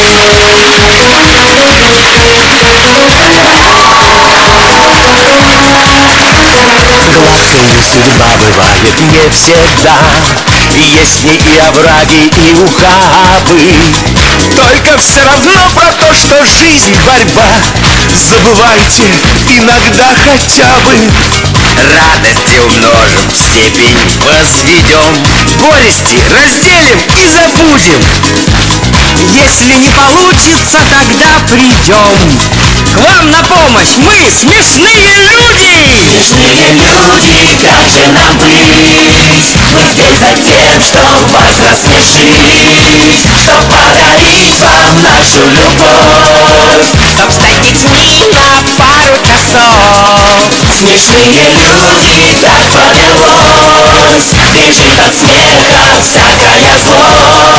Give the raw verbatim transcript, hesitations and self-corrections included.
Гладкою судьба бывает не всегда. Есть в ней и овраги, и ухабы. Только все равно про то, что жизнь борьба. Забывайте иногда хотя бы. Радости умножим, степень возведем, Горести разделим и забудем. Если не получится, тогда придем к вам на помощь, мы смешные люди! Смешные люди, как же нам быть? Мы здесь за тем, чтоб вас рассмешить, чтоб подарить вам нашу любовь, Чтоб стать детьми на пару часов. Смешные люди, так повелось, бежит от смеха всякая злость.